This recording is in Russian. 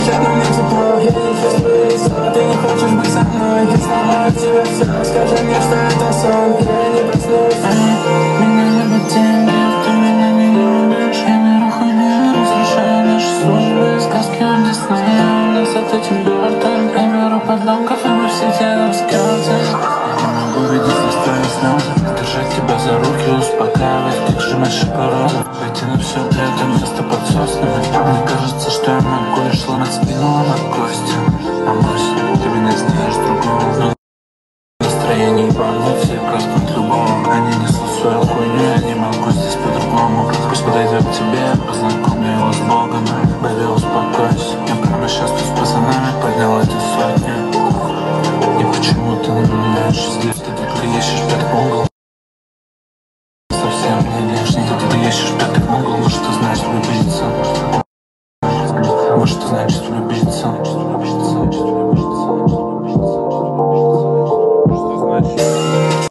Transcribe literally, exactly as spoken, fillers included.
Ты не хочешь быть со мной, я сломаю тебе все. Скажи мне, что это сон, я не проснусь. Меня любят деньги, ты меня не любишь. Я миру хуйня, разрушаю наши службы. Сказки от Диснея, у нас это Тим Бёртон. Я миру подломков, и мы все телом скелетон. Я не могу видеть настроить слезы, держать тебя за руки, успокаивать, как сжимаешь порозы. Пойти на все это место под соснами. Мне кажется, что я могу лишь ломать спину, ломать кости. А может, ты меня знаешь другого, но настроение ебаное, все проснут любого. Они несут свою хуйню, я не могу здесь по-другому. Пусть подойдет к тебе, познакомлю его с Богом. Бэби, успокойся, я прямо сейчас тут с пацанами поднял эти сотни. И почему ты не меняешь здесь, ты только ищешь пятый угол. Совсем не внешне, ты только ищешь пятый угол. Может, это значит влюбиться? Может, это значит влюбиться?